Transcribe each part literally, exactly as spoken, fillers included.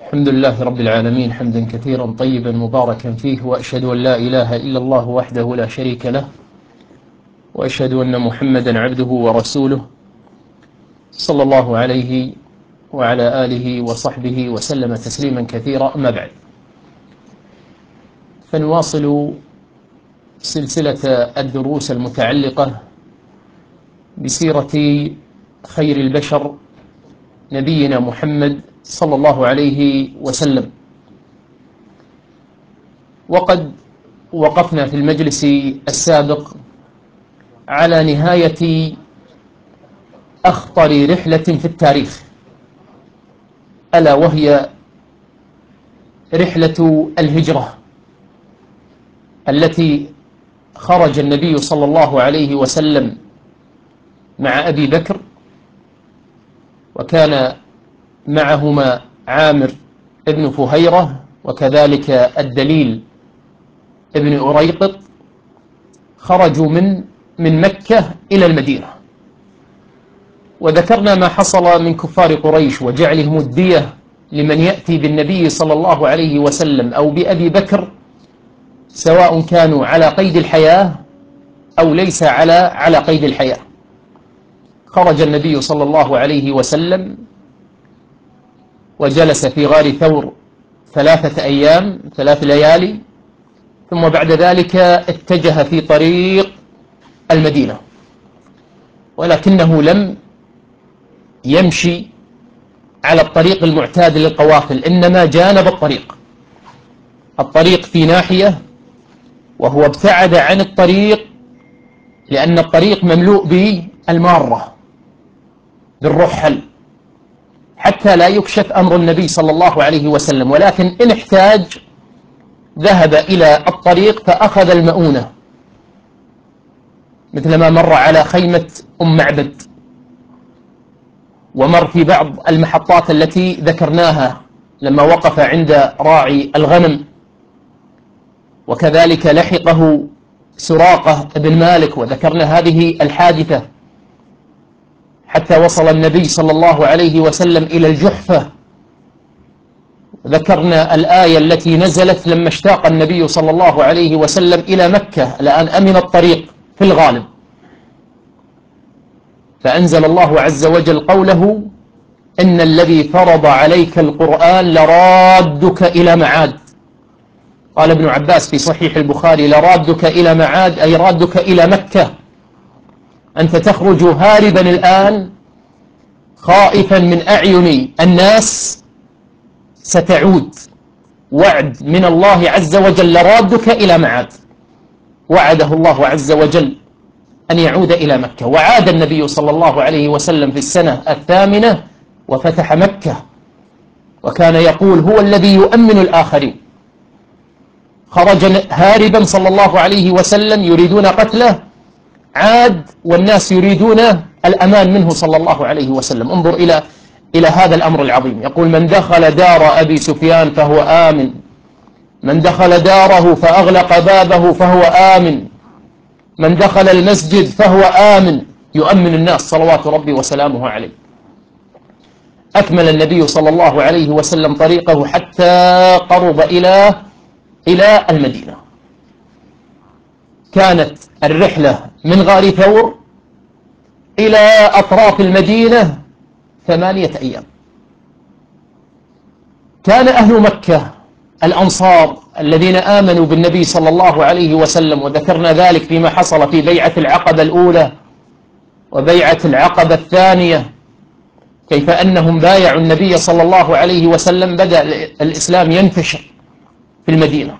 الحمد لله رب العالمين حمدا كثيرا طيبا مباركا فيه، وأشهد أن لا إله إلا الله وحده لا شريك له، وأشهد أن محمدا عبده ورسوله صلى الله عليه وعلى آله وصحبه وسلم تسليما كثيرا. أما بعد، فنواصل سلسلة الدروس المتعلقة بسيرة خير البشر نبينا محمد صلى الله عليه وسلم. وقد وقفنا في المجلس السابق على نهاية أخطر رحلة في التاريخ، ألا وهي رحلة الهجرة التي خرج النبي صلى الله عليه وسلم مع أبي بكر، وكان معهما عامر ابن فهيرة وكذلك الدليل ابن أريقط. خرجوا من من مكة إلى المدينة، وذكرنا ما حصل من كفار قريش وجعلهم الدية لمن يأتي بالنبي صلى الله عليه وسلم أو بأبي بكر، سواء كانوا على قيد الحياة أو ليس على على قيد الحياة. خرج النبي صلى الله عليه وسلم وجلس في غار ثور ثلاثة أيام ثلاث ليالي، ثم بعد ذلك اتجه في طريق المدينة، ولكنه لم يمشي على الطريق المعتاد للقوافل، إنما جانب الطريق. الطريق في ناحية، وهو ابتعد عن الطريق لأن الطريق مملوء بالمارة بالرحل، حتى لا يكشف أمر النبي صلى الله عليه وسلم، ولكن إن احتاج ذهب إلى الطريق فأخذ المؤونة، مثلما مر على خيمة أم معبد، ومر في بعض المحطات التي ذكرناها لما وقف عند راعي الغنم، وكذلك لحقه سراقة بن مالك وذكرنا هذه الحادثة، حتى وصل النبي صلى الله عليه وسلم إلى الجحفة. ذكرنا الآية التي نزلت لما اشتاق النبي صلى الله عليه وسلم إلى مكة، الآن أمن الطريق في الغالب، فأنزل الله عز وجل قوله: إن الذي فرض عليك القرآن لرادك إلى معاد. قال ابن عباس في صحيح البخاري: لرادك إلى معاد، أي رادك إلى مكة، أنت تخرج هاربا الآن خائفا من أعين الناس، ستعود. وعد من الله عز وجل: لرادك إلى معاد. وعده الله عز وجل أن يعود إلى مكة، وعاد النبي صلى الله عليه وسلم في السنة الثامنة وفتح مكة، وكان يقول: هو الذي يؤمن الآخرين. خرج هاربا صلى الله عليه وسلم يريدون قتله، عاد والناس يريدون الأمان منه صلى الله عليه وسلم. انظر إلى إلى هذا الأمر العظيم. يقول: من دخل دار أبي سفيان فهو آمن، من دخل داره فأغلق بابه فهو آمن، من دخل المسجد فهو آمن. يؤمن الناس صلوات ربي وسلامه عليه. أكمل النبي صلى الله عليه وسلم طريقه حتى قرب إلى إلى المدينة. كانت الرحلة من غار ثور إلى أطراف المدينة ثمانية أيام. كان أهل مكة الأنصار الذين آمنوا بالنبي صلى الله عليه وسلم، وذكرنا ذلك فيما حصل في بيعة العقبة الأولى وبيعة العقبة الثانية، كيف أنهم بايعوا النبي صلى الله عليه وسلم. بدأ الإسلام ينتشر في المدينة.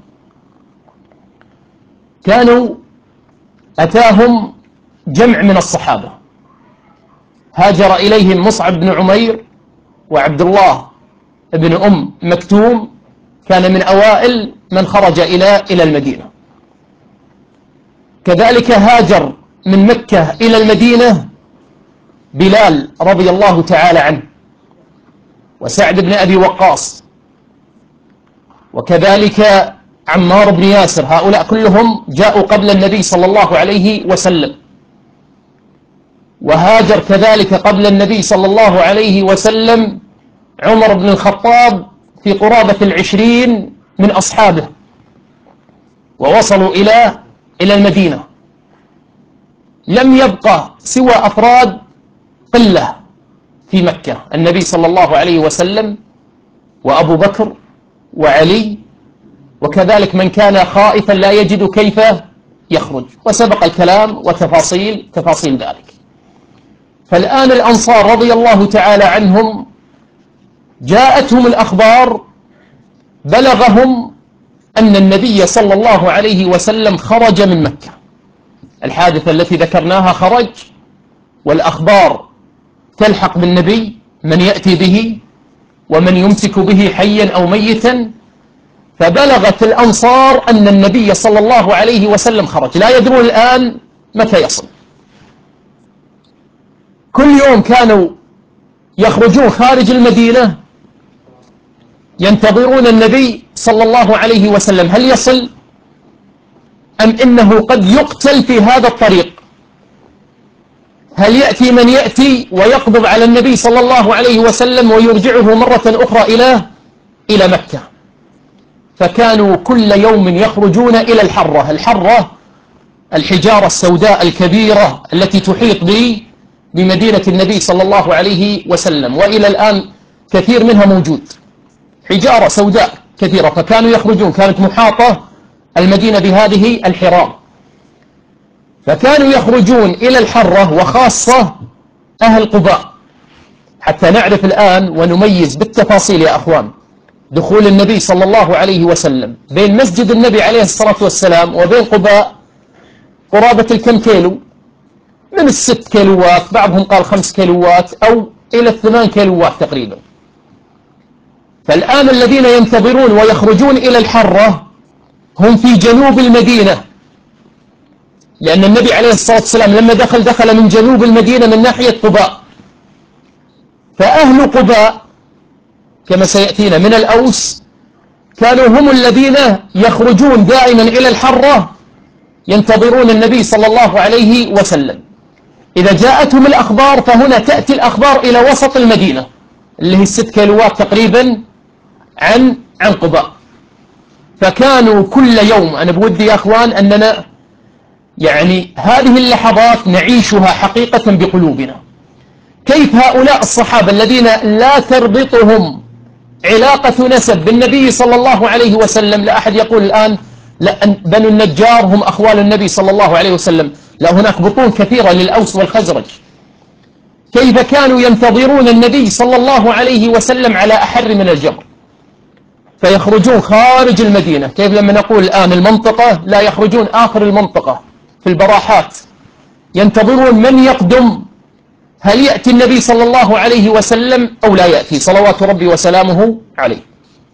كانوا أتاهم جمع من الصحابة، هاجر إليهم مصعب بن عمير وعبد الله بن أم مكتوم، كان من أوائل من خرج إلى إلى المدينة. كذلك هاجر من مكة إلى المدينة بلال رضي الله تعالى عنه، وسعد بن أبي وقاص، وكذلك عمار بن ياسر. هؤلاء كلهم جاءوا قبل النبي صلى الله عليه وسلم. وهاجر كذلك قبل النبي صلى الله عليه وسلم عمر بن الخطاب في قرابة العشرين من أصحابه، ووصلوا إلى إلى المدينة. لم يبقى سوى أفراد قلة في مكة، النبي صلى الله عليه وسلم وأبو بكر وعلي، وكذلك من كان خائفا لا يجد كيف يخرج، وسبق الكلام وتفاصيل تفاصيل ذلك. فالآن الأنصار رضي الله تعالى عنهم جاءتهم الأخبار، بلغهم أن النبي صلى الله عليه وسلم خرج من مكة. الحادثة التي ذكرناها خرج، والأخبار تلحق بالنبي، من يأتي به ومن يمسك به حيا أو ميتا. فبلغت الأنصار أن النبي صلى الله عليه وسلم خرج، لا يدرون الآن متى يصل. كل يوم كانوا يخرجون خارج المدينة ينتظرون النبي صلى الله عليه وسلم، هل يصل أم إنه قد يقتل في هذا الطريق؟ هل يأتي من يأتي ويقبض على النبي صلى الله عليه وسلم ويرجعه مرة أخرى إلى إلى مكة؟ فكانوا كل يوم يخرجون إلى الحرة. الحرة الحجارة السوداء الكبيرة التي تحيط به بمدينة النبي صلى الله عليه وسلم، وإلى الآن كثير منها موجود، حجارة سوداء كثيرة. فكانوا يخرجون، كانت محاطة المدينة بهذه الحرام، فكانوا يخرجون إلى الحرة، وخاصة أهل قباء. حتى نعرف الآن ونميز بالتفاصيل يا أخوان، دخول النبي صلى الله عليه وسلم بين مسجد النبي عليه الصلاة والسلام وبين قباء قرابة الكم كيلو؟ من الست كيلوات، بعضهم قال خمس كيلوات، أو إلى الثمان كيلوات تقريبا. فالآن الذين ينتظرون ويخرجون إلى الحرة هم في جنوب المدينة، لأن النبي عليه الصلاة والسلام لما دخل دخل من جنوب المدينة من ناحية قباء. فأهل قباء كما سيأتينا من الأوس كانوا هم الذين يخرجون دائما إلى الحرة ينتظرون النبي صلى الله عليه وسلم. إذا جاءتهم الأخبار فهنا تأتي الأخبار إلى وسط المدينة اللي هي ست كيلوات تقريبا عن عن قباء. فكانوا كل يوم، أنا بودي يا أخوان أننا يعني هذه اللحظات نعيشها حقيقة بقلوبنا، كيف هؤلاء الصحابة الذين لا تربطهم علاقة نسب بالنبي صلى الله عليه وسلم. لا أحد يقول الآن لا بنو النجار هم أخوال النبي صلى الله عليه وسلم، لا، هناك بطون كثيرة للأوس والخزرج. كيف كانوا ينتظرون النبي صلى الله عليه وسلم على أحر من الجمر، فيخرجون خارج المدينة. كيف لما نقول الآن المنطقة، لا، يخرجون آخر المنطقة في البراحات ينتظرون من يقدم، هل يأتي النبي صلى الله عليه وسلم أو لا يأتي، صلوات ربي وسلامه عليه.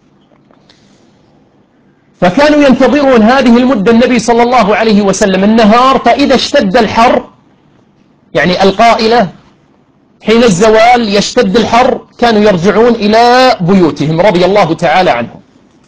فكانوا ينتظرون هذه المدة النبي صلى الله عليه وسلم النهار، فإذا اشتد الحر، يعني القائلة حين الزوال يشتد الحر، كانوا يرجعون إلى بيوتهم رضي الله تعالى عنهم.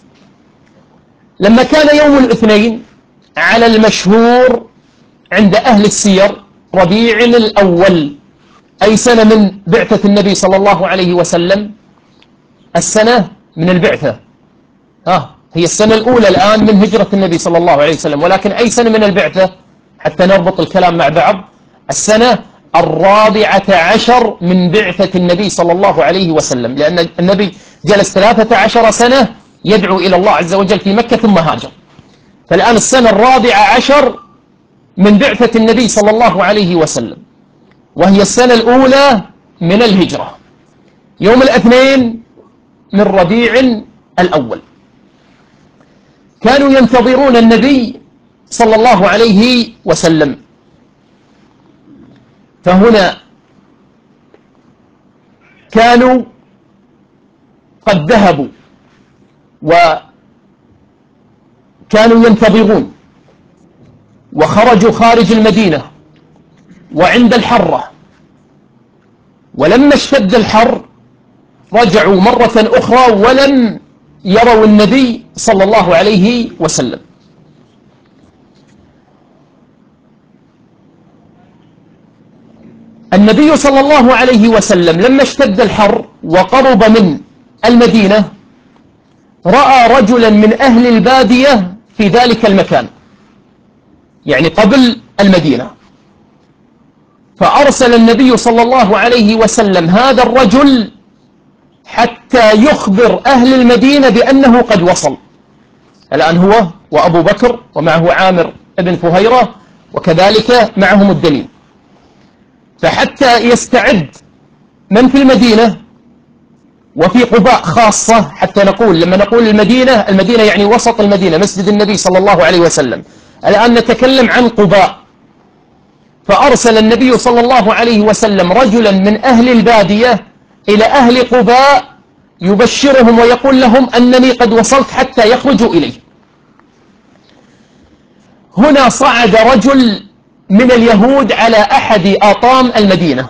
لما كان يوم الاثنين على المشهور عند أهل السير ربيع الأول، أي سنة من بعثة النبي صلى الله عليه وسلم؟ السنة من البعثة، آه هي السنة الأولى الآن من هجرة النبي صلى الله عليه وسلم، ولكن أي سنة من البعثة حتى نربط الكلام مع بعض؟ السنة الرابعة عشر من بعثة النبي صلى الله عليه وسلم، لأن النبي جلس ثلاثة عشر سنة يدعو إلى الله عز وجل في مكة ثم هاجر. فالآن السنة الرابعة عشر من بعثة النبي صلى الله عليه وسلم، وهي السنة الأولى من الهجرة، يوم الاثنين من ربيع الأول. كانوا ينتظرون النبي صلى الله عليه وسلم. فهنا كانوا قد ذهبوا وكانوا ينتظرون، وخرجوا خارج المدينة وعند الحرة، ولما اشتد الحر رجعوا مرة أخرى ولم يروا النبي صلى الله عليه وسلم. النبي صلى الله عليه وسلم لما اشتد الحر وقرب من المدينة رأى رجلا من أهل البادية في ذلك المكان، يعني قبل المدينة، فأرسل النبي صلى الله عليه وسلم هذا الرجل حتى يخبر أهل المدينة بأنه قد وصل. الآن هو وأبو بكر ومعه عامر بن فهيرة وكذلك معهم الدليل، فحتى يستعد من في المدينة وفي قباء خاصة، حتى نقول لما نقول المدينة، المدينة يعني وسط المدينة، مسجد النبي صلى الله عليه وسلم. الآن نتكلم عن قباء، فأرسل النبي صلى الله عليه وسلم رجلا من أهل البادية إلى أهل قباء يبشرهم ويقول لهم أنني قد وصلت حتى يخرجوا إليه. هنا صعد رجل من اليهود على أحد آطام المدينة،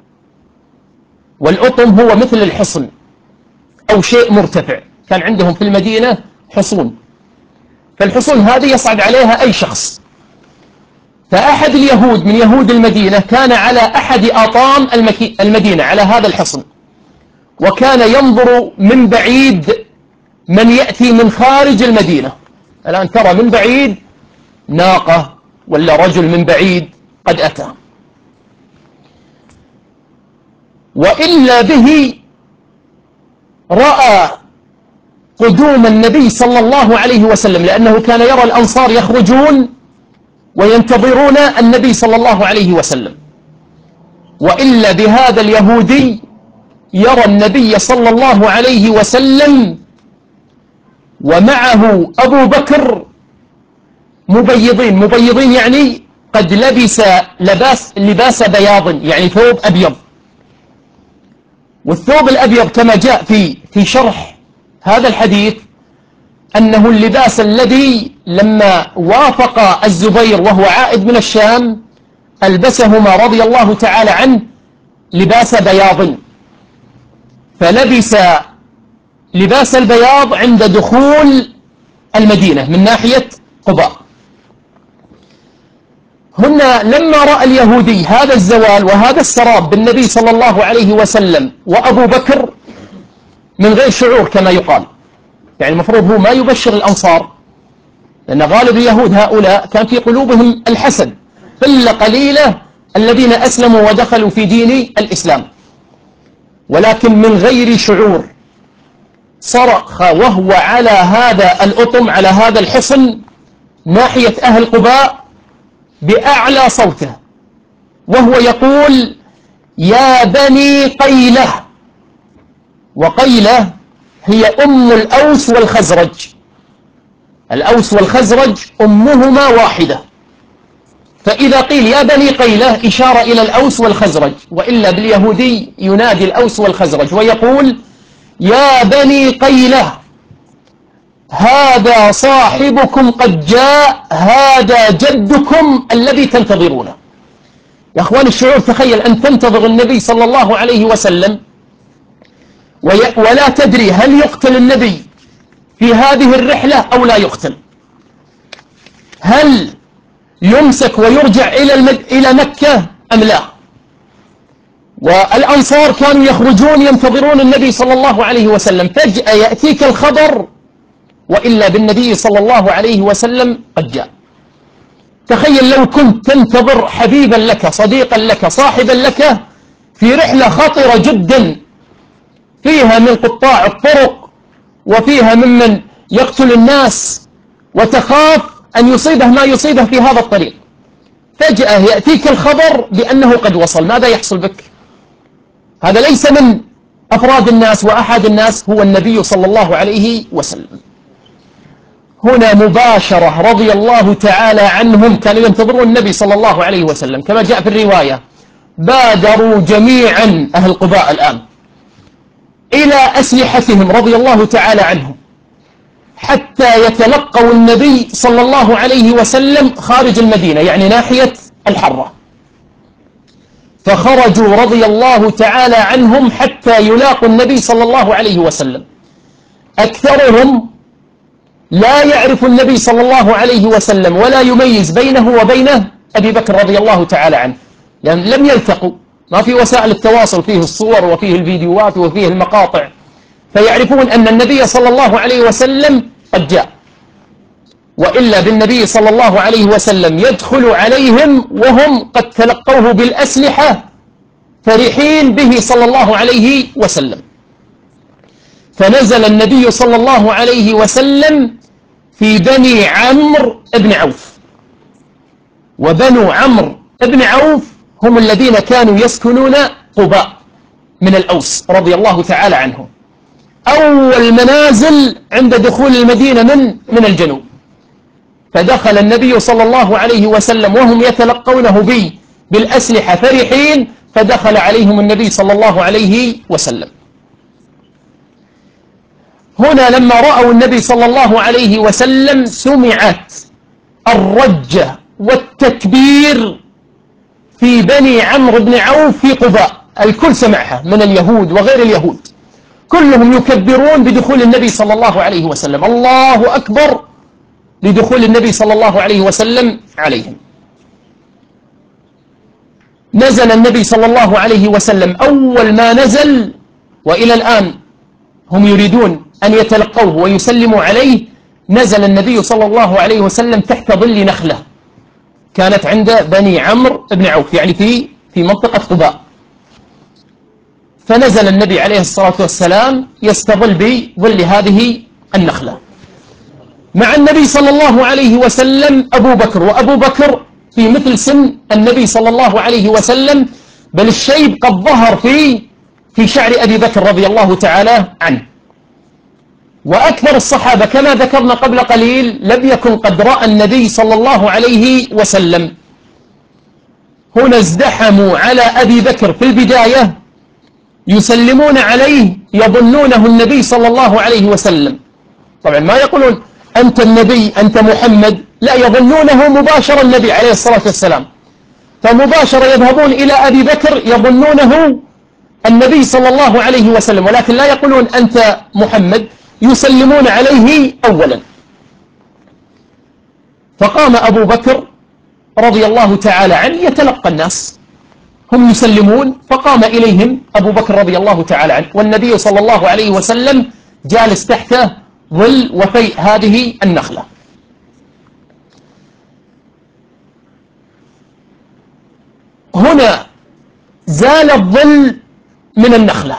والأطم هو مثل الحصن أو شيء مرتفع، كان عندهم في المدينة حصون، فالحصون هذه يصعد عليها أي شخص. فأحد اليهود من يهود المدينة كان على أحد آطام المدينة على هذا الحصن، وكان ينظر من بعيد من يأتي من خارج المدينة. الآن ترى من بعيد ناقة ولا رجل من بعيد قد أتى، وإلا به رأى قدوم النبي صلى الله عليه وسلم، لأنه كان يرى الأنصار يخرجون وينتظرون النبي صلى الله عليه وسلم، وإلا بهذا اليهودي يرى النبي صلى الله عليه وسلم ومعه أبو بكر مبيضين. مبيضين يعني قد لبس لباس لباس بياض، يعني ثوب أبيض. والثوب الأبيض كما جاء في في شرح هذا الحديث أنه اللباس الذي لما وافق الزبير وهو عائد من الشام ألبسهما رضي الله تعالى عنه لباس بياض، فلبس لباس البياض عند دخول المدينة من ناحية قباء. هنا لما رأى اليهودي هذا الزوال وهذا السراب بالنبي صلى الله عليه وسلم وأبو بكر من غير شعور كما يقال، يعني المفروض هو ما يبشر الأنصار، لأن غالب اليهود هؤلاء كان في قلوبهم الحسد، قلة قليلة الذين أسلموا ودخلوا في دين الإسلام، ولكن من غير شعور صرخ وهو على هذا الأطم على هذا الحصن ناحية أهل قباء بأعلى صوته، وهو يقول: يا بني قيلة. وقيلة هي أم الأوس والخزرج، الأوس والخزرج أمهما واحدة، فإذا قيل يا بني قيلة إشارة إلى الأوس والخزرج، وإلا باليهودي ينادي الأوس والخزرج ويقول: يا بني قيلة هذا صاحبكم قد جاء، هذا جدكم الذي تنتظرونه. يا أخوان الشعور، تخيل أن تنتظر النبي صلى الله عليه وسلم ولا تدري هل يقتل النبي في هذه الرحلة أو لا يقتل، هل يمسك ويرجع إلى المد... إلى مكة أم لا. والأنصار كانوا يخرجون ينتظرون النبي صلى الله عليه وسلم، فجأة يأتيك الخبر وإلا بالنبي صلى الله عليه وسلم قد جاء. تخيل لو كنت تنتظر حبيبا لك، صديقا لك، صاحبا لك في رحلة خطرة جدا فيها من قطاع الطرق وفيها ممن يقتل الناس، وتخاف أن يصيبه ما يصيبه في هذا الطريق، فجأة يأتيك الخبر بأنه قد وصل، ماذا يحصل بك؟ هذا ليس من أفراد الناس وأحد الناس، هو النبي صلى الله عليه وسلم. هنا مباشرة رضي الله تعالى عنهم كانوا ينتظرون النبي صلى الله عليه وسلم، كما جاء في الرواية بادروا جميعا أهل قباء الآن إلى أسلحتهم رضي الله تعالى عنهم حتى يتلقوا النبي صلى الله عليه وسلم خارج المدينة، يعني ناحية الحرة. فخرجوا رضي الله تعالى عنهم حتى يلاقوا النبي صلى الله عليه وسلم. أكثرهم لا يعرف النبي صلى الله عليه وسلم ولا يميز بينه وبينه أبي بكر رضي الله تعالى عنه، لأن لم يلتقوا، ما في وسائل التواصل، فيه الصور وفيه الفيديوهات وفيه المقاطع، فيعرفون أن النبي صلى الله عليه وسلم قد جاء، وإلا بالنبي صلى الله عليه وسلم يدخل عليهم وهم قد تلقوه بالأسلحة فرحين به صلى الله عليه وسلم. فنزل النبي صلى الله عليه وسلم في بني عمرو بن عوف، وبنو عمرو بن عوف هم الذين كانوا يسكنون قباء من الأوس رضي الله تعالى عنهم، أول منازل عند دخول المدينة من من الجنوب. فدخل النبي صلى الله عليه وسلم وهم يتلقونه به بالأسلحة فرحين، فدخل عليهم النبي صلى الله عليه وسلم. هنا لما رأوا النبي صلى الله عليه وسلم سمعت الرجة والتكبير في بني عمرو بن عوف في قباء، الكل سمعها من اليهود وغير اليهود، كلهم يكبرون بدخول النبي صلى الله عليه وسلم، الله أكبر لدخول النبي صلى الله عليه وسلم عليهم. نزل النبي صلى الله عليه وسلم، أول ما نزل وإلى الآن هم يريدون أن يتلقوه ويسلموا عليه، نزل النبي صلى الله عليه وسلم تحت ظل نخلة كانت عند بني عمرو بن عوف، يعني في في منطقة قباء. فنزل النبي عليه الصلاة والسلام يستظل بظل هذه النخلة. مع النبي صلى الله عليه وسلم أبو بكر، وأبو بكر في مثل سن النبي صلى الله عليه وسلم، بل الشيب قد ظهر في في شعر أبي بكر رضي الله تعالى عنه. وأكثر الصحابة كما ذكرنا قبل قليل لم يكن قد رأى النبي صلى الله عليه وسلم. هنا ازدحموا على أبي بكر في البداية يسلمون عليه يظنونه النبي صلى الله عليه وسلم، طبعا ما يقولون أنت النبي أنت محمد، لا، يظنونه مباشرة النبي عليه الصلاة والسلام، فمباشرة يذهبون إلى أبي بكر يظنونه النبي صلى الله عليه وسلم، ولكن لا يقولون أنت محمد، يسلمون عليه أولا. فقام أبو بكر رضي الله تعالى عنه يتلقى الناس، هم يسلمون، فقام إليهم أبو بكر رضي الله تعالى عنه، والنبي صلى الله عليه وسلم جالس تحت ظل وفيء هذه النخلة. هنا زال الظل من النخلة،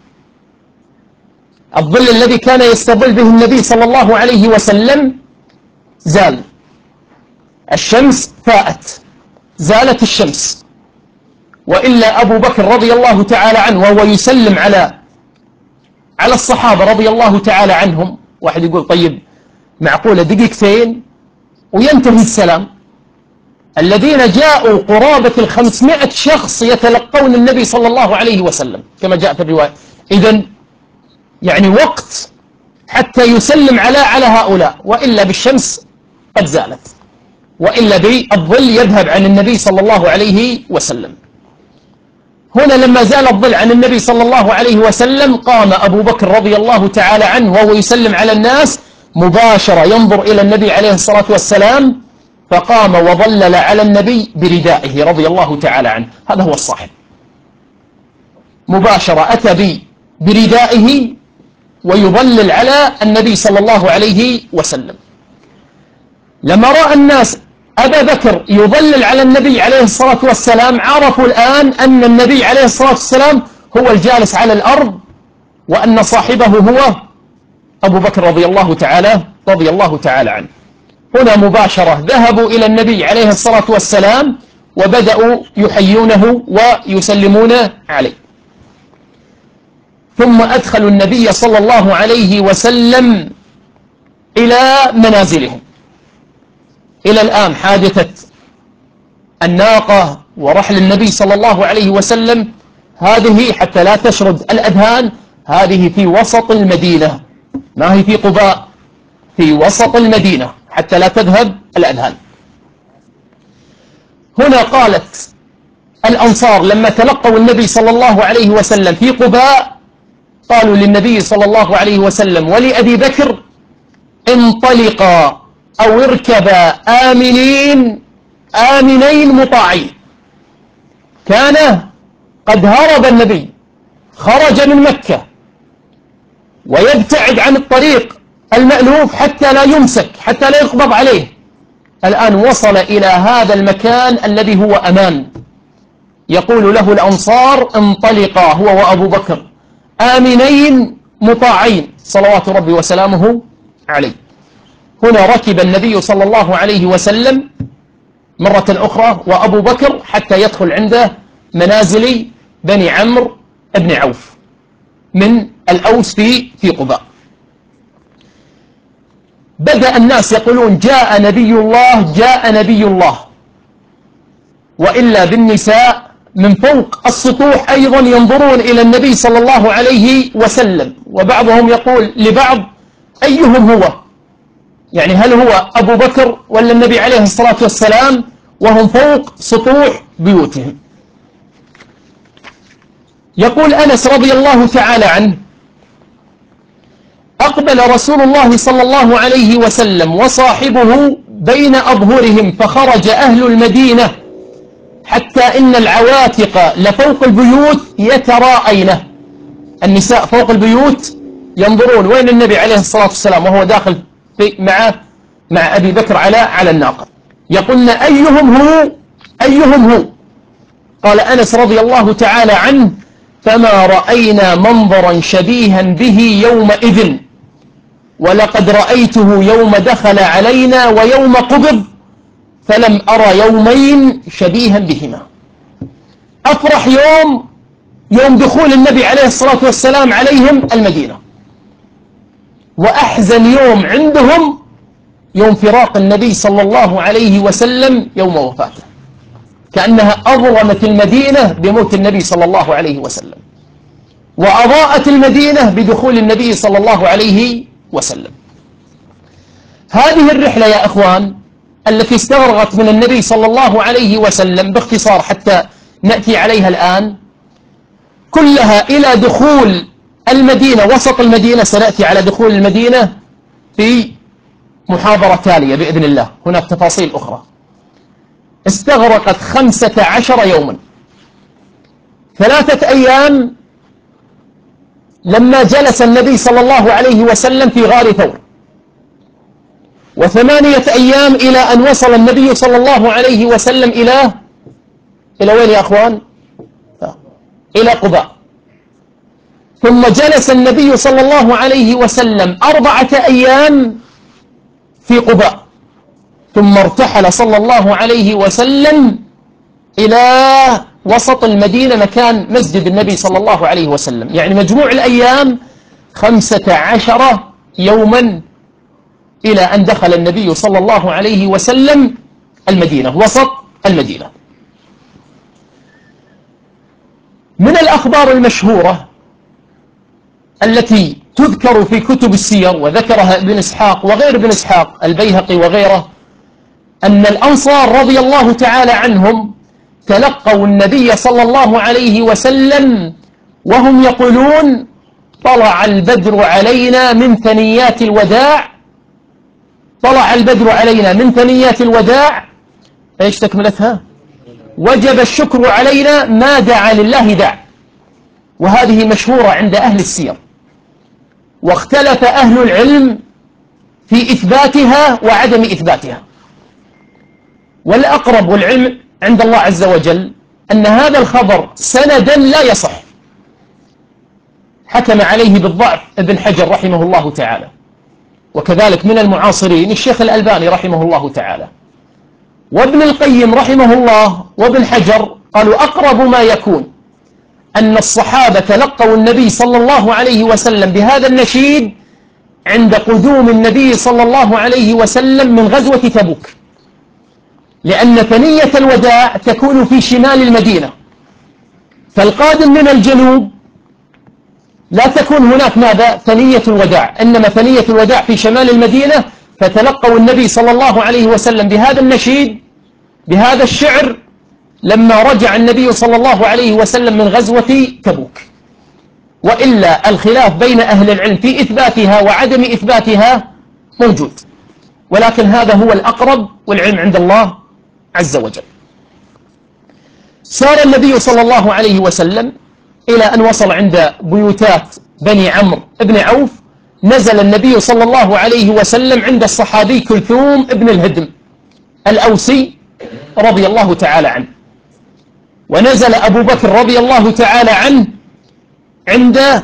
الظل الذي كان يستظل به النبي صلى الله عليه وسلم زال، الشمس فاءت، زالت الشمس. وإلا أبو بكر رضي الله تعالى عنه وهو يسلم على على الصحابة رضي الله تعالى عنهم، واحد يقول طيب معقولة دقيقتين وينتهي السلام؟ الذين جاءوا قرابة الخمسمائة شخص يتلقون النبي صلى الله عليه وسلم كما جاء في الرواية، إذن يعني وقت حتى يسلم على على هؤلاء، وإلا بالشمس قد زالت، وإلا بالظل يذهب عن النبي صلى الله عليه وسلم. هنا لما زال الظل عن النبي صلى الله عليه وسلم قام أبو بكر رضي الله تعالى عنه وهو يسلم على الناس مباشرة ينظر إلى النبي عليه الصلاة والسلام، فقام وظلل على النبي بردائه رضي الله تعالى عنه، هذا هو الصاحب، مباشرة أتى بي بردائه ويظلل على النبي صلى الله عليه وسلم. لما رأى الناس أبا بكر يظلل على النبي عليه الصلاة والسلام، عرفوا الآن أن النبي عليه الصلاة والسلام هو الجالس على الأرض، وأن صاحبه هو أبو بكر رضي الله تعالى رضي الله تعالى عنه. هنا مباشرة ذهبوا إلى النبي عليه الصلاة والسلام وبدأوا يحيونه ويسلمون عليه، ثم أدخلوا النبي صلى الله عليه وسلم إلى منازلهم. إلى الآن حادثة الناقة ورحل النبي صلى الله عليه وسلم هذه حتى لا تشرد الأذهان، هذه في وسط المدينة، ما هي في قباء، في وسط المدينة حتى لا تذهب الأذهان. هنا قالت الأنصار لما تلقوا النبي صلى الله عليه وسلم في قباء، قالوا للنبي صلى الله عليه وسلم ولأبي بكر انطلقا أو اركبا آمنين آمنين مطاعين. كان قد هرب النبي، خرج من مكة ويبتعد عن الطريق المألوف حتى لا يمسك، حتى لا يقبض عليه. الآن وصل إلى هذا المكان الذي هو أمان. يقول له الأنصار: انطلقا هو وأبو بكر آمنين مطاعين صلوات ربي وسلامه عليه. هنا ركب النبي صلى الله عليه وسلم مرة أخرى وأبو بكر حتى يدخل عنده منازل بني عمرو بن عوف من الأوس في في قباء. بدأ الناس يقولون: جاء نبي الله، جاء نبي الله. وإلا بالنساء من فوق السطوح أيضا ينظرون إلى النبي صلى الله عليه وسلم، وبعضهم يقول لبعض: أيهم هو؟ يعني هل هو أبو بكر ولا النبي عليه الصلاة والسلام؟ وهم فوق سطوح بيوتهم. يقول أنس رضي الله تعالى عنه: أقبل رسول الله صلى الله عليه وسلم وصاحبه بين أظهرهم، فخرج أهل المدينة حتى إن العواتق لفوق البيوت يتراءينه. النساء فوق البيوت ينظرون وين النبي عليه الصلاة والسلام وهو داخل في مع مع أبي بكر على على الناقة. يقولن: أيهم هو؟ أيهم هو؟ قال أنس رضي الله تعالى عنه: فما رأينا منظرا شبيها به يومئذ، ولقد رأيته يوم دخل علينا ويوم قبض، فلم أرى يومين شبيها بهما. أفرح يوم يوم دخول النبي عليه الصلاة والسلام عليهم المدينة، وأحزن يوم عندهم يوم فراق النبي صلى الله عليه وسلم يوم وفاته، كأنها أظلمت المدينة بموت النبي صلى الله عليه وسلم، وأضاءت المدينة بدخول النبي صلى الله عليه وسلم. هذه الرحلة يا أخوان التي استغرقت من النبي صلى الله عليه وسلم باختصار حتى نأتي عليها الآن، كلها إلى دخول المدينة، وسط المدينة. سنأتي على دخول المدينة في محاضرة تالية بإذن الله، هناك تفاصيل أخرى. استغرقت خمسة عشر يوما، ثلاثة أيام لما جلس النبي صلى الله عليه وسلم في غار ثور، وثمانية أيام إلى أن وصل النبي صلى الله عليه وسلم إلى إلى وين يا أخوان؟ إلى قباء. ثم جلس النبي صلى الله عليه وسلم أربعة أيام في قباء، ثم ارتحل صلى الله عليه وسلم إلى وسط المدينة مكان مسجد النبي صلى الله عليه وسلم. يعني مجموع الأيام خمسة عشر يوما إلى أن دخل النبي صلى الله عليه وسلم المدينة، وسط المدينة. من الأخبار المشهورة التي تذكر في كتب السير وذكرها ابن إسحاق وغير ابن إسحاق، البيهقي وغيره، أن الأنصار رضي الله تعالى عنهم تلقوا النبي صلى الله عليه وسلم وهم يقولون: طلع البدر علينا من ثنيات الوداع، طلع البدر علينا من ثنيات الوداع، ايش تكملتها؟ وجب الشكر علينا ما دعا لله داع. وهذه مشهورة عند أهل السير، واختلف أهل العلم في إثباتها وعدم إثباتها، والأقرب والعلم عند الله عز وجل أن هذا الخبر سندا لا يصح. حكم عليه بالضعف ابن حجر رحمه الله تعالى، وكذلك من المعاصرين الشيخ الألباني رحمه الله تعالى، وابن القيم رحمه الله، وابن حجر قالوا: أقرب ما يكون أن الصحابة تلقوا النبي صلى الله عليه وسلم بهذا النشيد عند قدوم النبي صلى الله عليه وسلم من غزوة تبوك، لأن ثنية الوداع تكون في شمال المدينة، فالقادم من الجنوب لا تكون هناك ماذا؟ ثنية الوداع، إنما ثنية الوداع في شمال المدينة. فتلقوا النبي صلى الله عليه وسلم بهذا النشيد بهذا الشعر لما رجع النبي صلى الله عليه وسلم من غزوة تبوك. وإلا الخلاف بين أهل العلم في إثباتها وعدم إثباتها موجود، ولكن هذا هو الأقرب والعلم عند الله عز وجل. سار النبي صلى الله عليه وسلم إلى أن وصل عند بيوتات بني عمرو بن عوف، نزل النبي صلى الله عليه وسلم عند الصحابي كلثوم ابن الهدم الأوسي رضي الله تعالى عنه، ونزل أبو بكر رضي الله تعالى عنه عند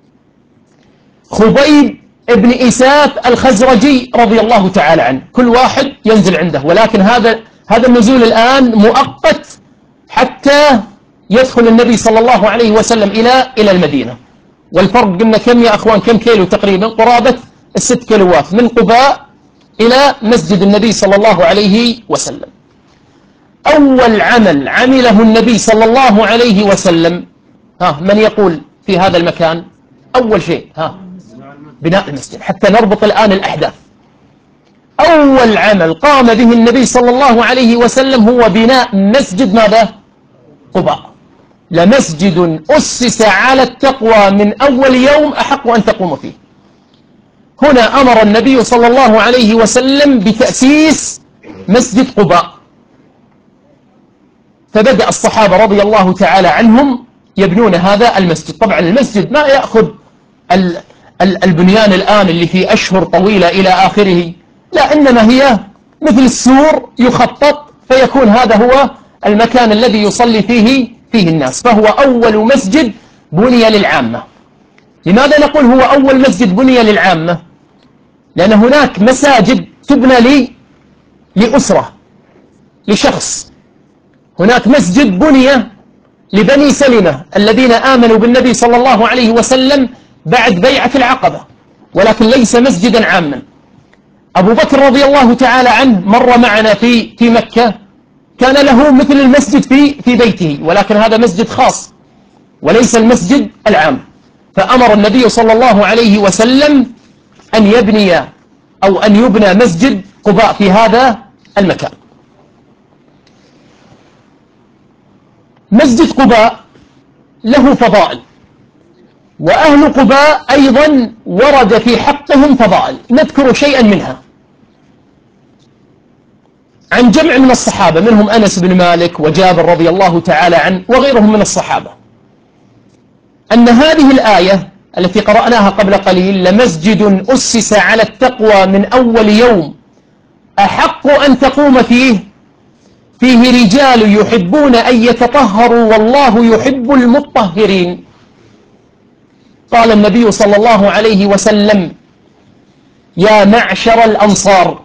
خبيب ابن إساف الخزرجي رضي الله تعالى عنه، كل واحد ينزل عنده، ولكن هذا هذا النزول الآن مؤقت حتى يدخل النبي صلى الله عليه وسلم إلى إلى المدينة. والفرق قلنا كم يا أخوان؟ كم كيلو تقريبا؟ قرابة الست كيلوات من قباء إلى مسجد النبي صلى الله عليه وسلم. أول عمل عمله النبي صلى الله عليه وسلم، ها من يقول في هذا المكان؟ أول شيء ها بناء المسجد، حتى نربط الآن الأحداث. أول عمل قام به النبي صلى الله عليه وسلم هو بناء مسجد ماذا؟ قباء. لمسجد أسس على التقوى من أول يوم أحق أن تقوم فيه. هنا أمر النبي صلى الله عليه وسلم بتأسيس مسجد قباء، فبدأ الصحابة رضي الله تعالى عنهم يبنون هذا المسجد. طبعا المسجد ما يأخذ البنيان الآن اللي فيه أشهر طويلة إلى آخره، لا، إنما هي مثل السور يخطط فيكون هذا هو المكان الذي يصلي فيه فيه الناس، فهو أول مسجد بني للعامة. لماذا نقول هو أول مسجد بني للعامة؟ لأن هناك مساجد تبنى لي لأسرة لشخص. هناك مسجد بني لبني سلمة الذين آمنوا بالنبي صلى الله عليه وسلم بعد بيعة العقبة، ولكن ليس مسجدا عاما. أبو بكر رضي الله تعالى عنه مر معنا في في مكة، كان له مثل المسجد في في بيته، ولكن هذا مسجد خاص وليس المسجد العام. فأمر النبي صلى الله عليه وسلم أن يبني أو أن يبنى مسجد قباء في هذا المكان. مسجد قباء له فضائل، وأهل قباء أيضا ورد في حقهم فضائل، نذكر شيئا منها عن جمع من الصحابة، منهم أنس بن مالك وجابر رضي الله تعالى عنه وغيرهم من الصحابة، أن هذه الآية التي قرأناها قبل قليل: لمسجد أسس على التقوى من أول يوم أحق أن تقوم فيه فيه رجال يحبون أن يتطهروا والله يحب المطهرين. قال النبي صلى الله عليه وسلم: يا معشر الأنصار،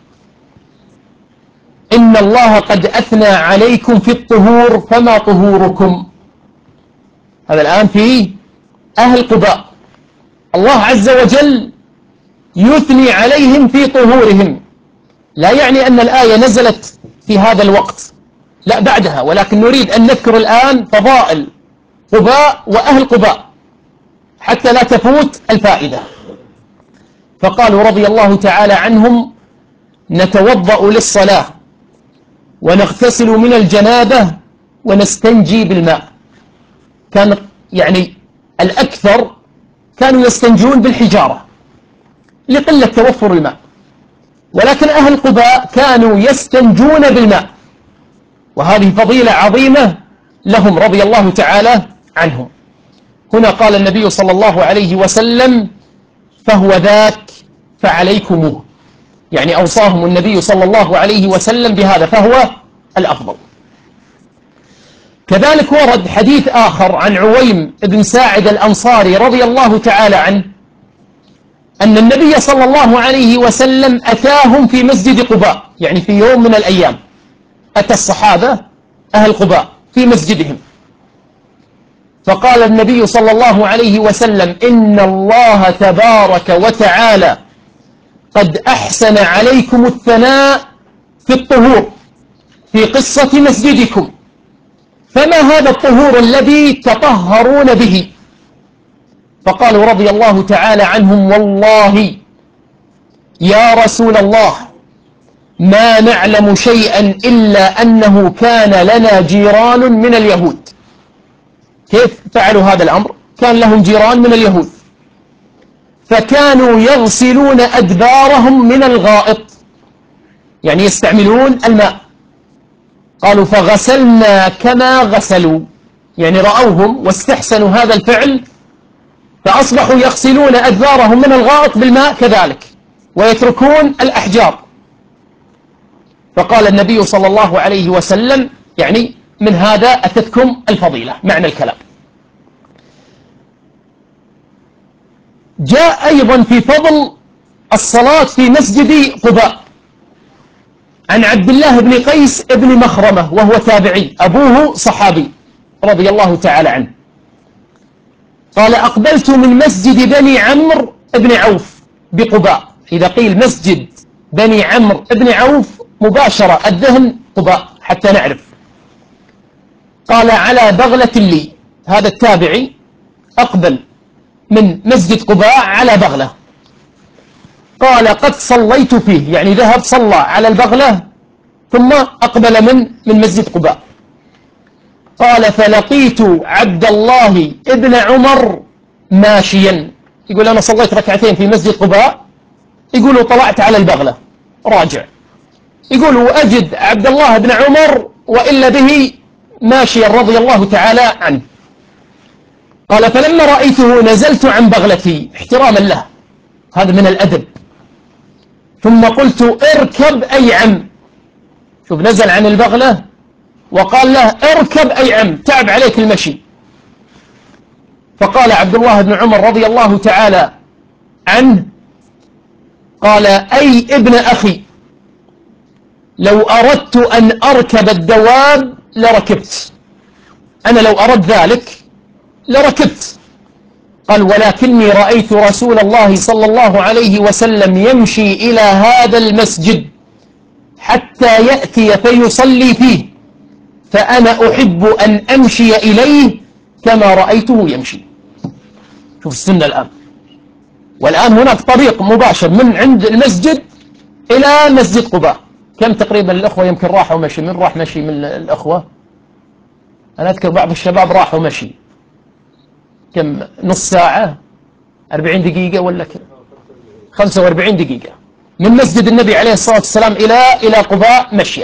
إن الله قد أثنى عليكم في الطهور فما طهوركم. هذا الآن في أهل قباء، الله عز وجل يثني عليهم في طهورهم، لا يعني أن الآية نزلت في هذا الوقت، لا بعدها، ولكن نريد أن نذكر الآن فضائل قباء وأهل قباء حتى لا تفوت الفائدة. فقالوا رضي الله تعالى عنهم: نتوضأ للصلاة ونغتسل من الجنابة ونستنجي بالماء. كان يعني الأكثر كانوا يستنجون بالحجارة لقلة توفر الماء، ولكن أهل قباء كانوا يستنجون بالماء، وهذه فضيلة عظيمة لهم رضي الله تعالى عنهم. هنا قال النبي صلى الله عليه وسلم: فهو ذاك فعليكموه، يعني أوصاهم النبي صلى الله عليه وسلم بهذا، فهو الأفضل. كذلك ورد حديث آخر عن عويم بن ساعد الأنصاري رضي الله تعالى عنه أن النبي صلى الله عليه وسلم أتاهم في مسجد قباء، يعني في يوم من الأيام أتى الصحابة أهل قباء في مسجدهم، فقال النبي صلى الله عليه وسلم: إن الله تبارك وتعالى قد أحسن عليكم الثناء في الطهور في قصة مسجدكم، فما هذا الطهور الذي تطهرون به؟ فقالوا رضي الله تعالى عنهم: والله يا رسول الله ما نعلم شيئا إلا أنه كان لنا جيران من اليهود. كيف فعلوا هذا الأمر؟ كان لهم جيران من اليهود، فكانوا يغسلون أدبارهم من الغائط، يعني يستعملون الماء. قالوا: فغسلنا كما غسلوا، يعني رأوهم واستحسنوا هذا الفعل فأصبحوا يغسلون أدبارهم من الغائط بالماء كذلك ويتركون الأحجار. فقال النبي صلى الله عليه وسلم يعني من هذا أتتكم الفضيلة، معنى الكلام. جاء أيضا في فضل الصلاة في مسجد قباء عن عبد الله بن قيس بن مخرمة وهو تابعي، أبوه صحابي رضي الله تعالى عنه، قال أقبلت من مسجد بني عمرو بن عوف بقباء. إذا قيل مسجد بني عمرو بن عوف مباشرة الذهن قباء حتى نعرف. قال على بغلة لي، هذا التابعي أقبل من مسجد قباء على بغلة. قال قد صليت فيه، يعني ذهب صلى على البغلة ثم أقبل من من مسجد قباء. قال فلقيت عبد الله ابن عمر ماشيا، يقول أنا صليت ركعتين في مسجد قباء، يقول طلعت على البغلة راجع، يقول وأجد عبد الله بن عمر وإلا به ماشيا رضي الله تعالى عنه. قال فلما رأيته نزلت عن بغلتي احتراما له، هذا من الأدب، ثم قلت اركب أي عم. شوف نزل عن البغلة وقال له اركب أي عم، تعب عليك المشي. فقال عبد الله بن عمر رضي الله تعالى عنه قال أي ابن أخي لو أردت أن أركب الدواب لركبت، أنا لو أردت ذلك لركبت. قال ولكني رأيت رسول الله صلى الله عليه وسلم يمشي إلى هذا المسجد حتى يأتي فيصلي فيه، فأنا أحب أن أمشي إليه كما رأيته يمشي. شوف السنة الآن، والآن هناك طريق مباشر من عند المسجد إلى مسجد قباء. كم تقريبا الأخوة يمكن راحوا مشي؟ من راح مشي من الأخوة؟ أنا أذكر بعض الشباب راحوا مشي كم، نص ساعة، أربعين دقيقة ولا كم، خمسة وأربعين دقيقة من مسجد النبي عليه الصلاة والسلام إلى إلى قباء مشيا.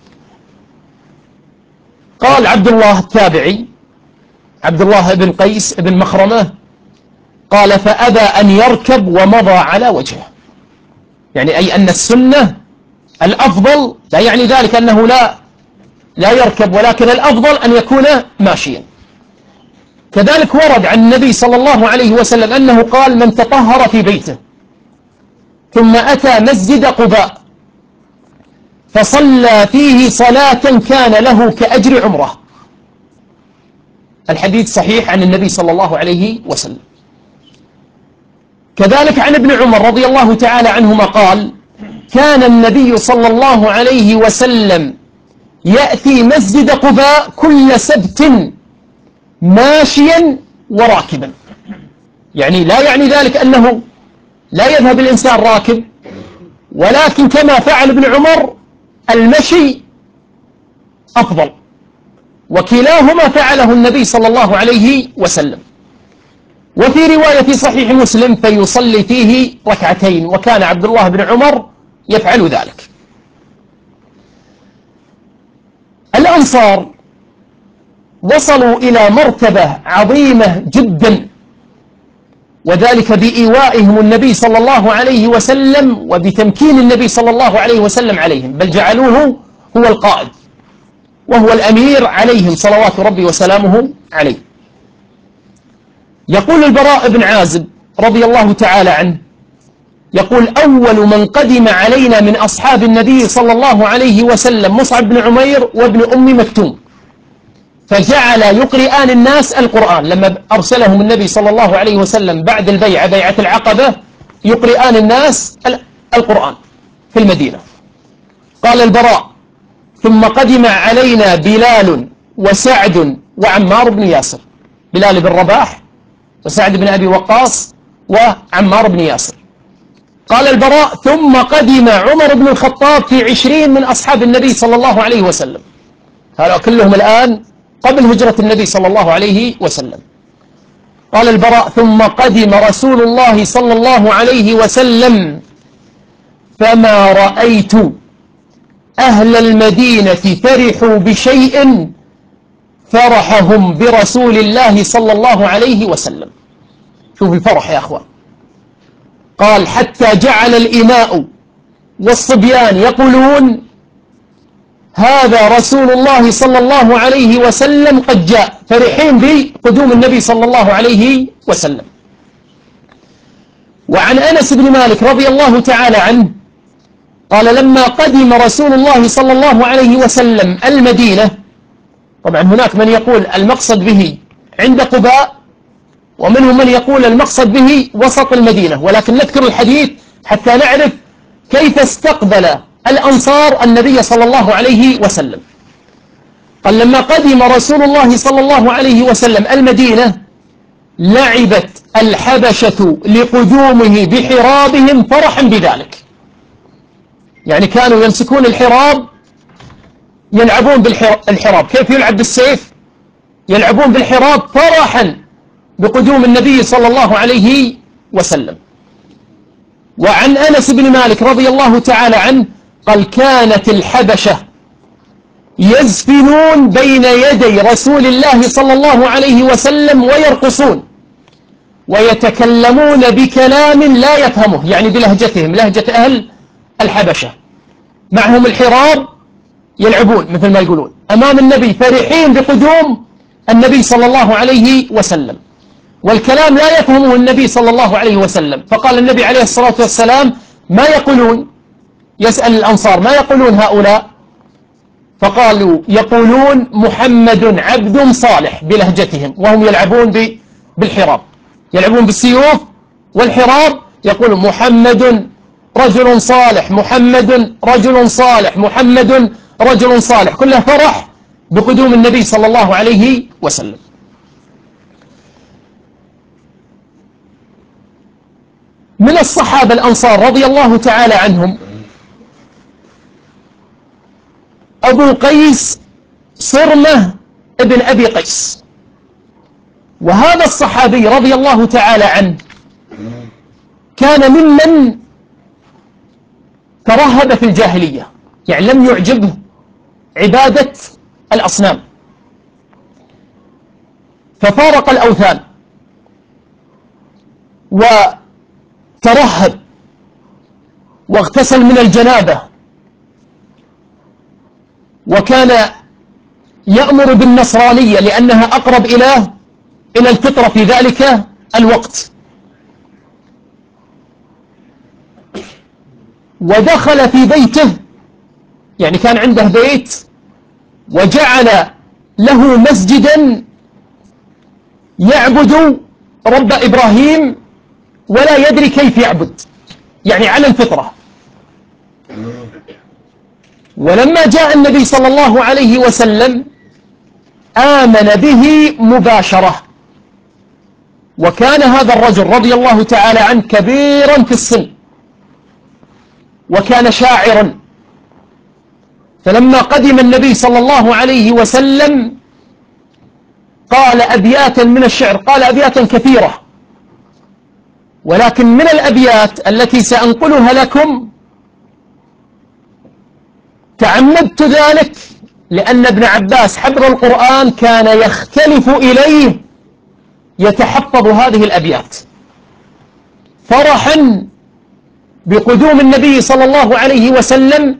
قال عبد الله التابعي عبد الله بن قيس بن مخرمة قال فأبى أن يركب ومضى على وجهه، يعني أي أن السنة الأفضل، لا يعني ذلك أنه لا لا يركب، ولكن الأفضل أن يكون ماشيا. كذلك ورد عن النبي صلى الله عليه وسلم أنه قال من تطهر في بيته ثم أتى مسجد قباء فصلى فيه صلاة كان له كأجر عمره. الحديث صحيح عن النبي صلى الله عليه وسلم. كذلك عن ابن عمر رضي الله تعالى عنهما قال كان النبي صلى الله عليه وسلم يأتي مسجد قباء كل سبت ماشيا وراكبا، يعني لا يعني ذلك أنه لا يذهب الإنسان راكب، ولكن كما فعل ابن عمر المشي أفضل، وكلاهما فعله النبي صلى الله عليه وسلم. وفي رواية في صحيح مسلم فيصلي فيه ركعتين، وكان عبد الله بن عمر يفعل ذلك. الأنصار وصلوا إلى مرتبة عظيمة جدا، وذلك بإيوائهم النبي صلى الله عليه وسلم وبتمكين النبي صلى الله عليه وسلم عليهم، بل جعلوه هو القائد وهو الأمير عليهم صلوات ربي وسلامه عليه. يقول البراء بن عازب رضي الله تعالى عنه يقول أول من قدم علينا من أصحاب النبي صلى الله عليه وسلم مصعب بن عمير وابن أم مكتوم، فجعل يقرئان الناس القرآن لما أرسلهم النبي صلى الله عليه وسلم بعد البيعة بيعة العقبة، يقرئان الناس القرآن في المدينة. قال البراء ثم قدم علينا بلال وسعد وعمار بن ياسر، بلال بن رباح وسعد بن أبي وقاص وعمار بن ياسر. قال البراء ثم قدم عمر بن الخطاب في عشرين من أصحاب النبي صلى الله عليه وسلم، هؤلاء كلهم الآن قبل هجرة النبي صلى الله عليه وسلم. قال البراء ثم قدم رسول الله صلى الله عليه وسلم فما رأيت أهل المدينة فرحوا بشيء فرحهم برسول الله صلى الله عليه وسلم. شوف الفرح يا أخوان. قال حتى جعل الإماء والصبيان يقولون هذا رسول الله صلى الله عليه وسلم قد جاء، فرحين بقدوم النبي صلى الله عليه وسلم. وعن أنس بن مالك رضي الله تعالى عنه قال لما قدم رسول الله صلى الله عليه وسلم المدينة، طبعا هناك من يقول المقصد به عند قباء، ومنهم من يقول المقصد به وسط المدينة، ولكن نذكر الحديث حتى نعرف كيف استقبل الأنصار النبي صلى الله عليه وسلم. قال لما قدم رسول الله صلى الله عليه وسلم المدينة لعبت الحبشة لقدومه بحرابهم فرحا بذلك. يعني كانوا يمسكون الحراب يلعبون بالحراب، كيف يلعب بالسيف؟ يلعبون بالحراب فرحا بقدوم النبي صلى الله عليه وسلم. وعن أنس بن مالك رضي الله تعالى عنه قال كانت الحبشة يزفنون بين يدي رسول الله صلى الله عليه وسلم ويرقصون ويتكلمون بكلام لا يفهمه، يعني بلهجتهم، لهجة أهل الحبشة، معهم الحراب يلعبون مثل ما يقولون أمام النبي فرحين بقدوم النبي صلى الله عليه وسلم، والكلام لا يفهمه النبي صلى الله عليه وسلم. فقال النبي عليه الصلاة والسلام ما يقولون؟ يسأل الأنصار ما يقولون هؤلاء؟ فقالوا يقولون محمد عبد صالح بلهجتهم، وهم يلعبون بالحراب، يلعبون بالسيوف والحراب، يقول محمد رجل صالح، محمد رجل صالح، محمد رجل صالح، كلها فرح بقدوم النبي صلى الله عليه وسلم. من الصحابة الأنصار رضي الله تعالى عنهم أبو قيس صرمة ابن أبي قيس، وهذا الصحابي رضي الله تعالى عنه كان ممن ترهب في الجاهلية، يعني لم يعجبه عبادة الأصنام ففارق الأوثان وترهب واغتسل من الجنابة، وكان يأمر بالنصرانية لأنها أقرب إلى إلى الفطرة في ذلك الوقت. ودخل في بيته، يعني كان عنده بيت وجعل له مسجدا يعبد رب إبراهيم ولا يدري كيف يعبد، يعني على الفطرة. ولما جاء النبي صلى الله عليه وسلم آمن به مباشرة، وكان هذا الرجل رضي الله تعالى عنه كبيرا في السن وكان شاعرا، فلما قدم النبي صلى الله عليه وسلم قال أبياتا من الشعر، قال أبياتا كثيرة، ولكن من الأبيات التي سأنقلها لكم تعمدت ذلك لأن ابن عباس حبر القرآن كان يختلف إليه يتحفظ هذه الأبيات فرحا بقدوم النبي صلى الله عليه وسلم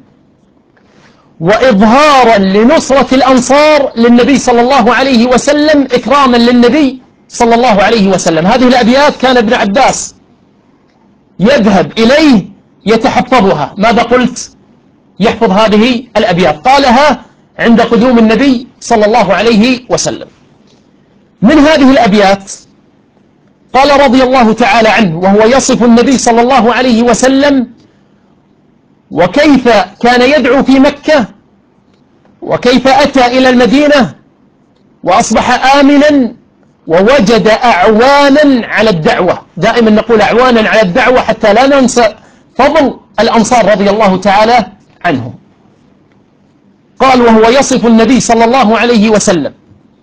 وإظهارا لنصرة الأنصار للنبي صلى الله عليه وسلم إكراما للنبي صلى الله عليه وسلم. هذه الأبيات كان ابن عباس يذهب إليه يتحفظها. ماذا قلت؟ يحفظ هذه الأبيات، قالها عند قدوم النبي صلى الله عليه وسلم. من هذه الأبيات قال رضي الله تعالى عنه وهو يصف النبي صلى الله عليه وسلم وكيف كان يدعو في مكة وكيف أتى إلى المدينة وأصبح آمنا ووجد أعوانا على الدعوة. دائما نقول أعوانا على الدعوة حتى لا ننسى فضل الأنصار رضي الله تعالى عنهم. قال وهو يصف النبي صلى الله عليه وسلم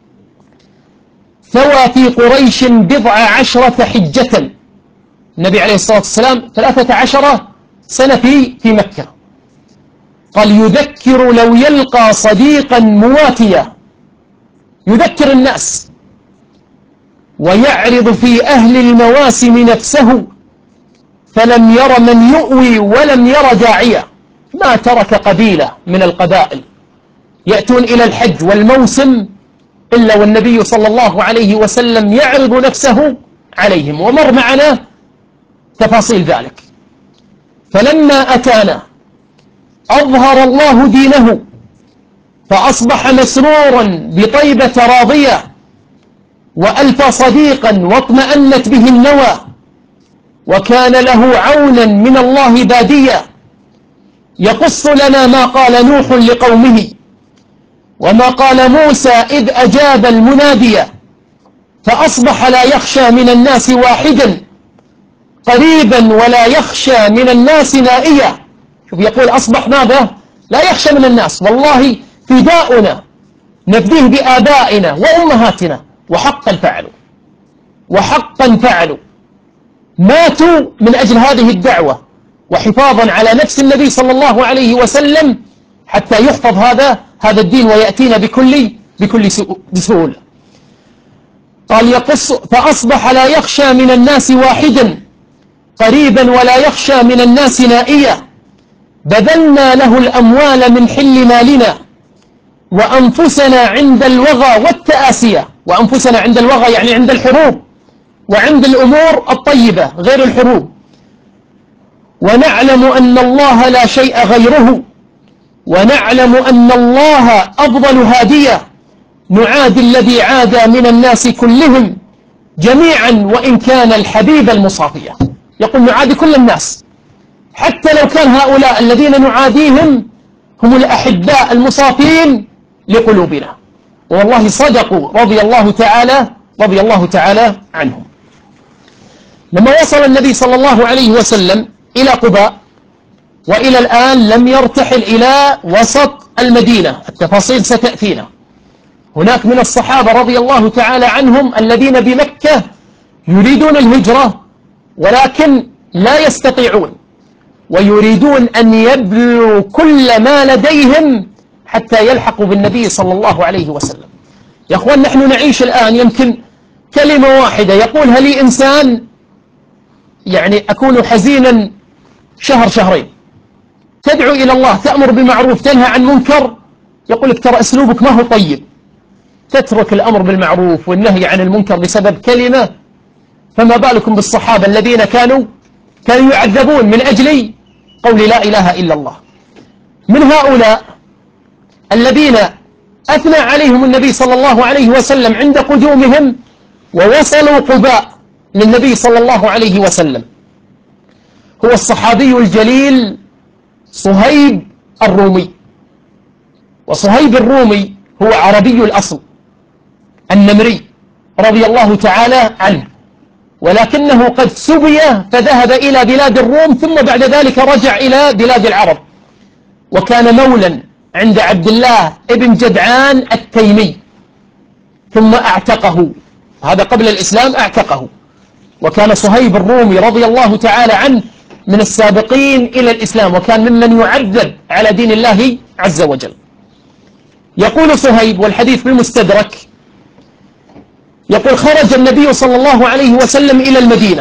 ثوى في قريش بضع عشرة حجة، النبي عليه الصلاة والسلام ثلاثة عشرة سنة في في مكة. قال يذكر لو يلقى صديقا مواتيا، يذكر الناس ويعرض في أهل المواسم نفسه، فلم ير من يؤوي ولم ير داعية. ما ترك قبيلة من القبائل يأتون إلى الحج والموسم إلا والنبي صلى الله عليه وسلم يعرض نفسه عليهم، ومر معنا تفاصيل ذلك. فلما أتانا أظهر الله دينه، فأصبح مسرورا بطيبة راضية، وألف صديقا واطمأنت به النوى، وكان له عونا من الله باديا، يقص لنا ما قال نوح لقومه، وما قال موسى إذ أجاب المنادي، فأصبح لا يخشى من الناس واحدا، قريبا ولا يخشى من الناس نائيا. شوف يقول أصبح ماذا؟ لا يخشى من الناس. والله فداؤنا نفديه بآبائنا وأمهاتنا، وحقا فعلوا، وحقا فعلوا، ماتوا من أجل هذه الدعوة، وحفاظا على نفس النبي صلى الله عليه وسلم حتى يحفظ هذا هذا الدين ويأتينا بكل بكل سهولة. قال يقص فأصبح لا يخشى من الناس واحدا، قريبا ولا يخشى من الناس نائيا، بذلنا له الأموال من حل مالنا، وأنفسنا عند الوغى والتآسية. وأنفسنا عند الوغى يعني عند الحروب، وعند الأمور الطيبة غير الحروب. ونعلم أن الله لا شيء غيره، ونعلم أن الله أفضل هاديا، نعادي الذي عادى من الناس كلهم جميعا، وإن كان الحبيب المصافية. يقول نعادي كل الناس، حتى لو كان هؤلاء الذين نعاديهم هم الأحباء المصافين لقلوبنا. والله صدقوا رضي الله تعالى رضي الله تعالى عنهم. لما وصل النبي صلى الله عليه وسلم إلى قباء، وإلى الآن لم يرتحل إلى وسط المدينة، التفاصيل ستأتينا. هناك من الصحابة رضي الله تعالى عنهم الذين بمكة يريدون الهجرة ولكن لا يستطيعون، ويريدون أن يبذلوا كل ما لديهم حتى يلحقوا بالنبي صلى الله عليه وسلم. يا أخوان نحن نعيش الآن يمكن كلمة واحدة يقولها لي إنسان يعني أكون حزينا شهر شهرين، تدعو إلى الله، تأمر بالمعروف، تنهى عن منكر، يقول لك ترى أسلوبك ما هو طيب، تترك الأمر بالمعروف والنهي عن المنكر بسبب كلمة. فما بالكم بالصحابة الذين كانوا كانوا يعذبون من أجل قول لا إله إلا الله. من هؤلاء الذين أثنى عليهم النبي صلى الله عليه وسلم عند قدومهم ووصلوا قباء للنبي صلى الله عليه وسلم هو الصحابي الجليل صهيب الرومي. وصهيب الرومي هو عربي الأصل النمري رضي الله تعالى عنه، ولكنه قد سبي فذهب إلى بلاد الروم، ثم بعد ذلك رجع إلى بلاد العرب، وكان مولا عند عبد الله ابن جدعان التيمي، ثم اعتقه، هذا قبل الإسلام اعتقه. وكان صهيب الرومي رضي الله تعالى عنه من السابقين إلى الإسلام، وكان ممن يعذب على دين الله عز وجل. يقول صهيب والحديث بالمستدرك، يقول خرج النبي صلى الله عليه وسلم إلى المدينة،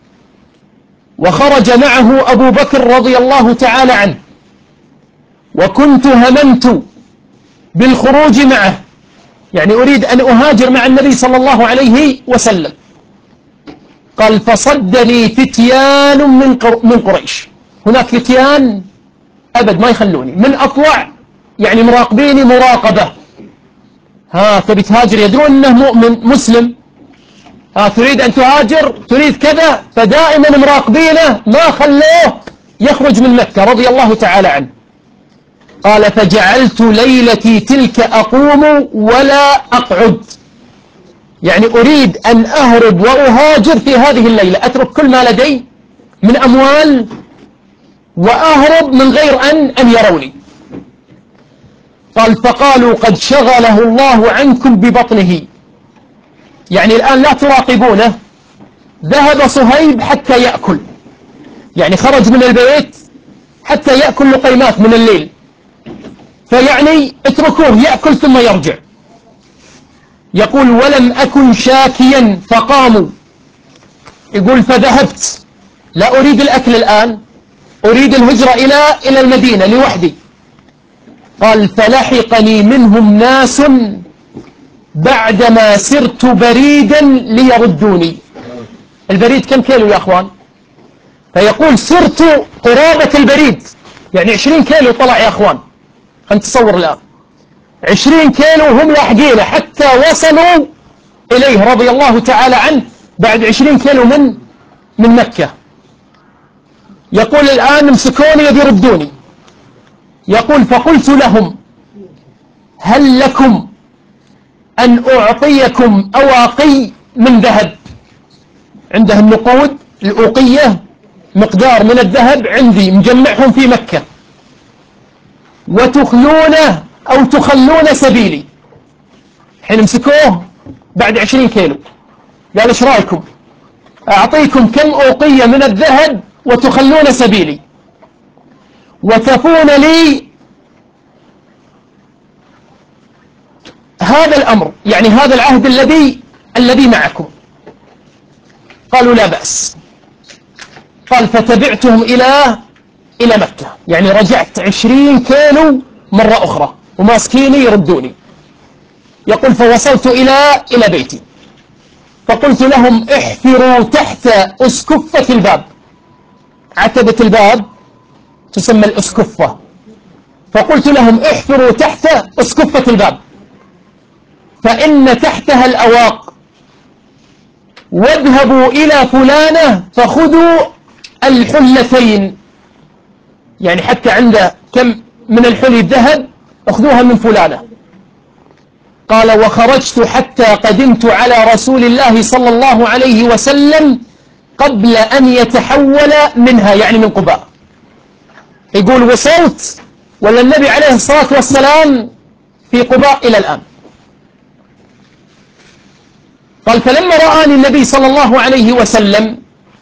وخرج معه أبو بكر رضي الله تعالى عنه، وكنت هممت بالخروج معه، يعني أريد أن أهاجر مع النبي صلى الله عليه وسلم. قال فصدني فتيان من من قريش، هناك فتيان أبد ما يخلوني، من أطلع يعني مراقبيني مراقبة، ها تبي تهاجر، يدرون أنه مؤمن مسلم، ها تريد أن تهاجر، تريد كذا، فدائما مراقبينه ما خلوه يخرج من مكة رضي الله تعالى عنه. قال فجعلت ليلتي تلك أقوم ولا أقعد، يعني أريد أن أهرب وأهاجر في هذه الليلة، أترك كل ما لدي من أموال وأهرب من غير أن أن يروني. قال فقالوا قد شغله الله عنكم ببطنه، يعني الآن لا تراقبونه، ذهب صهيب حتى يأكل، يعني خرج من البيت حتى يأكل لقيمات من الليل، فيعني اتركوه يأكل ثم يرجع. يقول ولم أكن شاكيا فقاموا، يقول فذهبت، لا أريد الأكل الآن، أريد الهجرة إلى إلى المدينة لوحدي. قال فلحقني منهم ناس بعدما سرت بريدا ليردوني. البريد كم كيلو يا أخوان؟ فيقول سرت قرابة البريد، يعني عشرين كيلو طلع يا أخوان. أنت تصور الآن عشرين كيلو هم لاحقينه حتى وصلوا إليه رضي الله تعالى عنه بعد عشرين كيلو من من مكة. يقول الآن مسكوني يردوني. يقول فقلت لهم هل لكم أن أعطيكم أواقي من ذهب؟ عنده النقود الأوقية مقدار من الذهب عندي مجمعهم في مكة، وتخلونه أو تخلون سبيلي. حين مسكوه بعد عشرين كيلو قال ايش رايكم أعطيكم كم أوقية من الذهب وتخلون سبيلي وتفون لي هذا الأمر، يعني هذا العهد الذي الذي معكم. قالوا لا بأس. قال فتبعتهم إلى إلى مكة، يعني رجعت عشرين كيلو مرة أخرى وماسكيني يردوني. يقول فوصلت إلى إلى بيتي فقلت لهم احفروا تحت أسكفة الباب. عتبة الباب تسمى الأسكفة. فقلت لهم احفروا تحت أسكفة الباب فإن تحتها الأواق، واذهبوا إلى فلانة فخذوا الحلتين، يعني حتى عنده كم من الحلي الذهب اخذوها من فلانة. قال وخرجت حتى قدمت على رسول الله صلى الله عليه وسلم قبل أن يتحول منها، يعني من قباء. يقول وصلت ولا النبي عليه الصلاة والسلام في قباء إلى الآن. قال فلما رآني النبي صلى الله عليه وسلم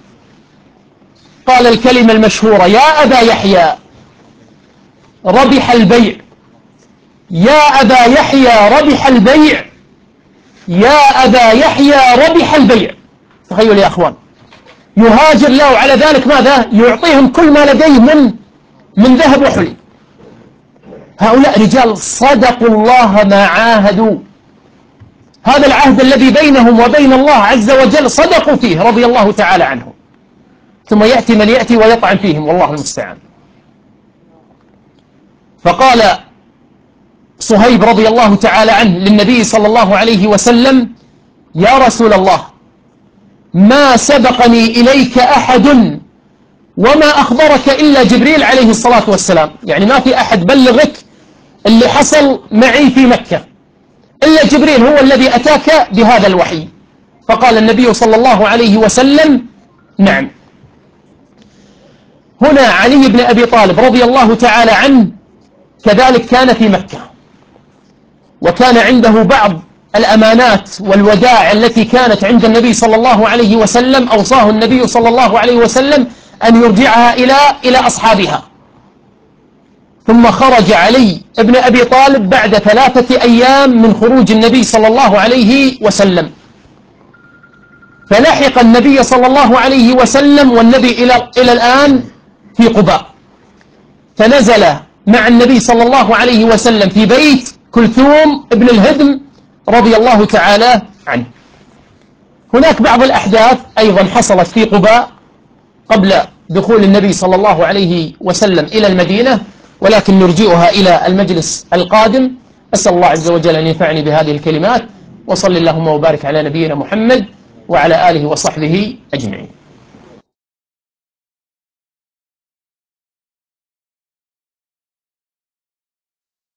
قال الكلمة المشهورة يا أبا يحيى ربح البيع، يا أبا يحيى ربح البيع، يا أبا يحيى ربح البيع. تخيل يا أخوان، يهاجر له على ذلك ماذا؟ يعطيهم كل ما لديه من من ذهب وحلي. هؤلاء رجال صدقوا الله ما عاهدوا، هذا العهد الذي بينهم وبين الله عز وجل صدقوا فيه رضي الله تعالى عنهم. ثم يأتي من يأتي ويطعن فيهم والله المستعان. فقال صهيب رضي الله تعالى عنه للنبي صلى الله عليه وسلم يا رسول الله ما سبقني إليك أحد وما أخبرك إلا جبريل عليه الصلاة والسلام، يعني ما في أحد بلغك اللي حصل معي في مكة إلا جبريل هو الذي أتاك بهذا الوحي. فقال النبي صلى الله عليه وسلم نعم. هنا علي بن أبي طالب رضي الله تعالى عنه كذلك كان في مكة، وكان عنده بعض الأمانات والودائع التي كانت عند النبي صلى الله عليه وسلم، أوصاه النبي صلى الله عليه وسلم أن يرجعها إلى إلى أصحابها. ثم خرج علي بن أبي طالب بعد ثلاثة أيام من خروج النبي صلى الله عليه وسلم، فلحق النبي صلى الله عليه وسلم والنبي إلى إلى الآن في قباء، فنزل مع النبي صلى الله عليه وسلم في بيت كلثوم ابن الهدم رضي الله تعالى عنه. هناك بعض الأحداث أيضا حصلت في قباء قبل دخول النبي صلى الله عليه وسلم إلى المدينة، ولكن نرجئها إلى المجلس القادم. أسأل الله عز وجل أن ينفعني بهذه الكلمات، وصل اللهم وبارك على نبينا محمد وعلى آله وصحبه أجمعين.